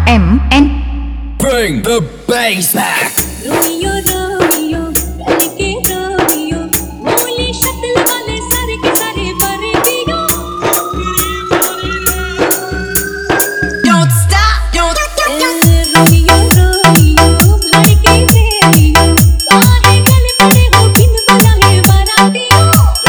RMN. Bring the bass back. Romeo Romeo कल के Romeo बोले शक्ल वाले सारे के सारे बरतियों Don't stop, रोमियो रोमियो भाई के प्रेमियों काहे गल पड़े हो बिन बुलाए बारातियों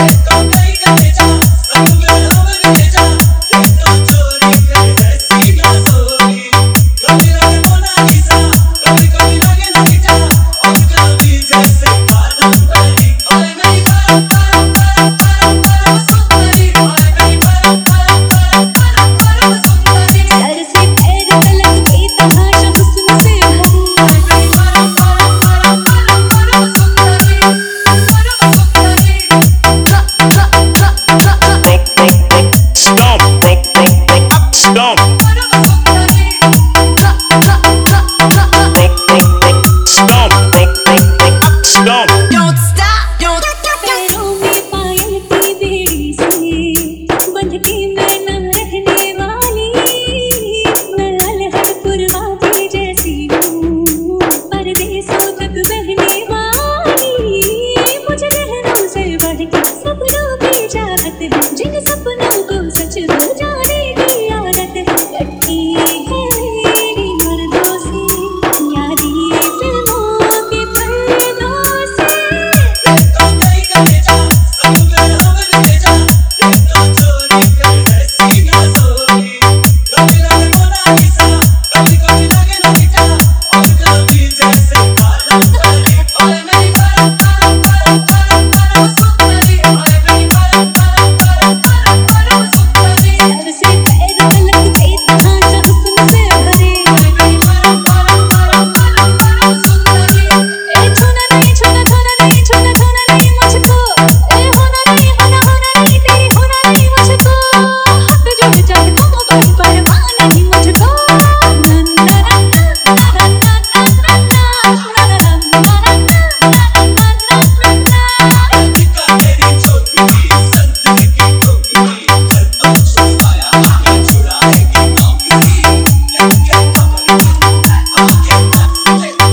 जिन सपनों को सच हो जाने की आदत लगती है मेरी मर्दों से यारी फिल्मों के पर्दों से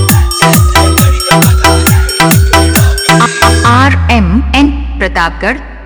RMN प्रतापगढ़।